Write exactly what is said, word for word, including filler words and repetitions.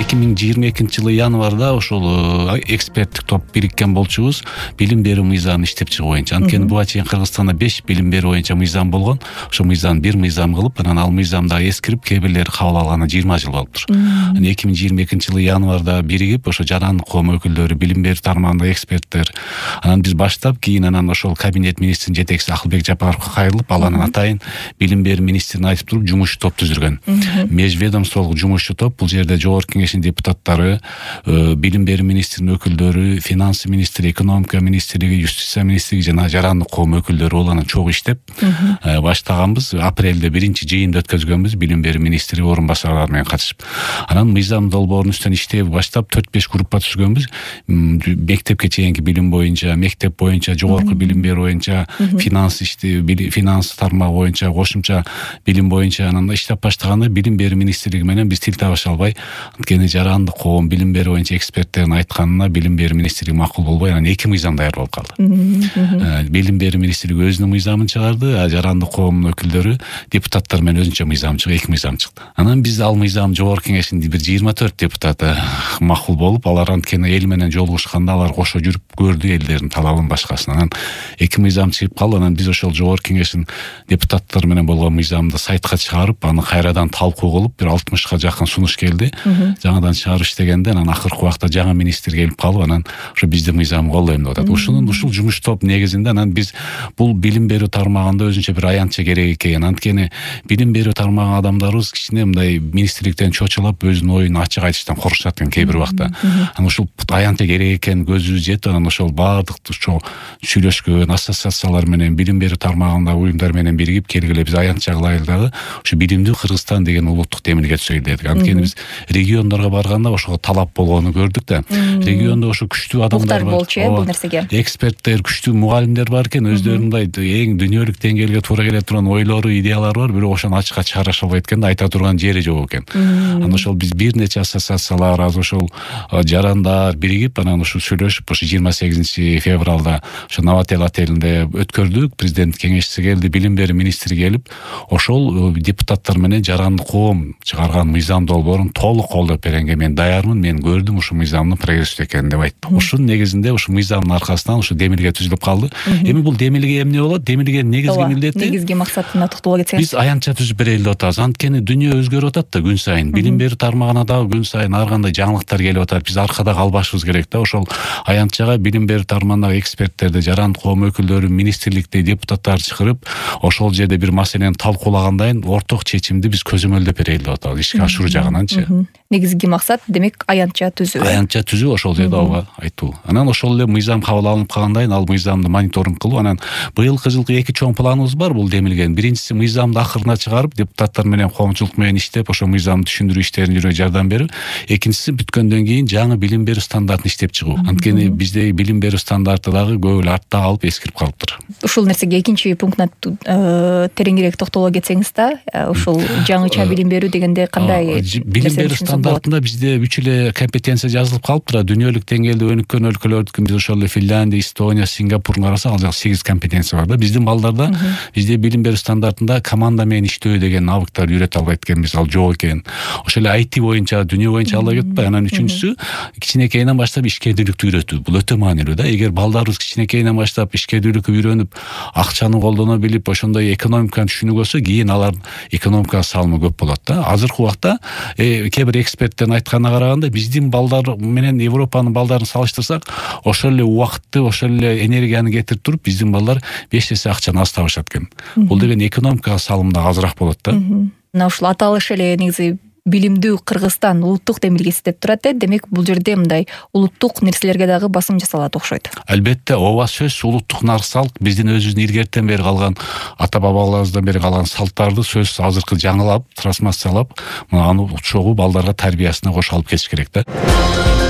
эки миң жыйырма экинчи жылы январда ошол эксперттик топ бириккен болчубуз билим берүү мыйзамын иштеп чыгуу боюнча. Анткени буга чейин Кыргызстанда беш билим берүү боюнча мыйзам болгон. Ошо мыйзам бир мыйзам кылып, анан ал мыйзамда эскирип, кээ бирлери кабыл алганы жыйырма жыл болуптур. Анан эки миң жыйырма экинчи жылы январда биригип, ошо жарандык коом өкүлдөрү, билим берүү тармагындагы эксперттер, анан биз баштап, кийин анан ошол кабинет министринин жетекчиси Акылбек Жапаровго кайрылып, ал анан атайын билим берүү министрине айтып туруп жумушчу топ түзүлгөн. Межведомстволук жумушчу топ, бул жерде Жогорку Кеңештин депутаттары, билим берүү министринин өкүлдөрү, финансы министри, экономика министрлиги, юстиция министрлиги жана жарандык коом өкүлдөрү болуп анан чогуу иштеп баштаганбыз. Апрелде биринчи жыйынды өткөзгөнбүз билим берүү министри орун басарлары менен катышып. Анан мыйзам долбоорунун үстүнөн иштеп баштап төрт беш группа түзгөнбүз. Мектепке чейинки билим боюнча, мектеп боюнча, жогорку билим берүү боюнча, финанс ишти, финанс тармагы боюнча, кошумча билим боюнча анан иштеп баштаганда билим берүү министрлиги менен биз тил табыша албай, анткени жарандык коом билим берүү боюнча эксперттердин айтканына билим берүү министрлиги макул болбой, анан эки мыйзам даяр болуп калды. Билим берүү министрлиги өзүнүн мыйзамын чыгарды, а жарандык коомдун өкүлдөрү депутаттар менен өзүнчө мыйзам чыгып, эки мыйзам чыкты. Анан биз ал мыйзам Жогорку Кеңештин бир жыйырма төрт депутаты макул болуп, алар анткени эл менен жолугушканда алар кошо жүрүп көрдү элдердин талабын башкасын. Анан эки мыйзам чыгып калды. Анан биз ошол Жогорку Кеңештин депутаттары менен болгон мыйзамды сайтка чыгарып, аны кайрадан талкуу кылып, бир алтымышка жакын сунуш келди. Жаңадан чыгарыш дегенде, анан акыркы убакта жаңы министр келип калып, анан ошо биздин мыйзам колдойм деп атат. Ушунун ушул жумуш топ негизинде анан биз бул билим берүү тармагында өзүнчө бир аянтча керек экен. Анткени билим берүү тармагы адамдарыбыз кичине мындай министрликтен чочулап, өзүнүн оюн ачык айтыштан коркушат экен кээ бир убакта. Анан ушул аянтча керек экен, көзүбүз жетип, анан ошол баардык ошо сүйлөшкөн ассоциациялар менен, билим берүү тармагындагы уюмдар менен биригип келгиле биз аянтча кылайлы дагы ушу билимдүү Кыргызстан деген улуттук демилге түзөлү дедик. Анткени биз региондорго барганда ошого талап болгону көрдүк да. Региондо ошо күчтүү адамдар бар. Болчу э бул нерсеге. Эксперттер, күчтүү мугалимдер бар экен, өздөрүнүн мындай эң дүйнөлүк деңгээлге туура келе турган ойлору, идеялары бар, бирок ошону ачыкка чыгара албайт экен да, айта турган жери жок экен. Анан ошол биз бир нече ассоциациялар, аз ошол жарандар биригип, анан ушу сүйлөшүп, ошо жыйырма сегизинчи февралда ошо Новотел отелинде өткөрдүк. Президент кеңешчиси келди, билим берүү министри келип, ошол депутаттар менен жарандык коом чыгарган мыйзам долбоорун толук колдоп бергенге мен даярмын, мен көрдүм ушу мыйзамдын прогрессте экенин деп айтты. Ушунун негизинде ушу мыйзамдын аркасынан ушу демилге түзүлүп калды. Эми бул демилге эмне болот? Демилгенин негизги милдети, негизги максатына токтоло кетсеңиз. Биз аянтча түзүп берели деп атабыз. Анткени дүйнө өзгөрүп атат да күн сайын. Билим берүү тармагына дагы күн сайын ар кандай жаңылыктар келип атат. Биз аркада калбашыбыз керек да. Ошол аянтчага билим берүү тармагындагы эксперттерди, жарандык коом өкүлдөрү, министрликте депутаттар чакырып, ошол жерде бир маселени талкуулагандан кийин орток чечимди биз көзөмөлдөп берели деп атабыз. Ишке ашыруу жагынанчы. Негизги максат демек аянтча түзүү. Аянтча түзүү, ошол жерде ооба айтуу. Анан ошол эле мыйзам кабыл алынып калгандан кийин ал мыйзамды мониторинг кылуу. Анан быйылкы жылкы эки чоң планыбыз бар бул демилген. Биринчиси мыйзамды акырына чыгарып, депутаттар менен коомчулук менен иштеп, ошо мыйзамды түшүндүрүү иштерин жүргүзүүгө жардам берип, экинчиси бүткөндөн кийин жаңы билим берүү стандартын иштеп чыгуу. Анткени бизде билим берүү стандарты дагы көп эле артта калып эскирип калыптыр. Ушул нерсеге экинчи пунктуна тереңирээк токтоло кетсеңиз да, ушул жаңыча билим берүү дегенде кандай билим берүү стандартында бизде үч эле компетенция жазылып калыптыр. Дүйнөлүк деңгээлде өнүккөн өлкөлөрдүкү биз ошол эле Финляндия, Эстония, Сингапурдун карасак, ал жак сегиз компетенция бар да. Биздин балдарда бизде билим берүү стандартында команда менен иштөө деген навыктар үйрөтө албайт экенбиз, ал жок экен. Ошол эле ай ти боюнча, дүйнө боюнча ала кетпей. Анан үчүнчүсү кичинекейинен баштап ишкердүүлүктү үйрөтүү. Бул өтө маанилүү да. Эгер балдарыбыз кичинекейинен баштап ишкердүүлүккө үйрөнүп, акчаны колдоно билип, ошондой экономиканы түшүнүп алса, кийин алар экономикага салымы көп болот да. Азыркы убакта кээ бир эксперттердин айтканына караганда, биздин балдар менен Европанын балдарын салыштырсак, ошол эле убакытты, ошол эле энергияны кетирип туруп, биздин балдар беш эсе акчаны аз табышат экен. Бул деген экономикага салым да азыраак болот да. Мына ушул аталыш эле негизи билимдүү Кыргызстан улуттук демилгеси деп турат э. Демек бул жерде мындай улуттук нерселерге дагы басым жасалат окшойт. Албетте, ооба, сөз улуттук нарсалык биздин өзүбүздүн илгертен бери калган, ата бабаларыбыздан бери калган салттарды сөз азыркы жаңылап, трансформациялап, аны чогуу балдарга тарбиясына кошуп алып кетиш керек да.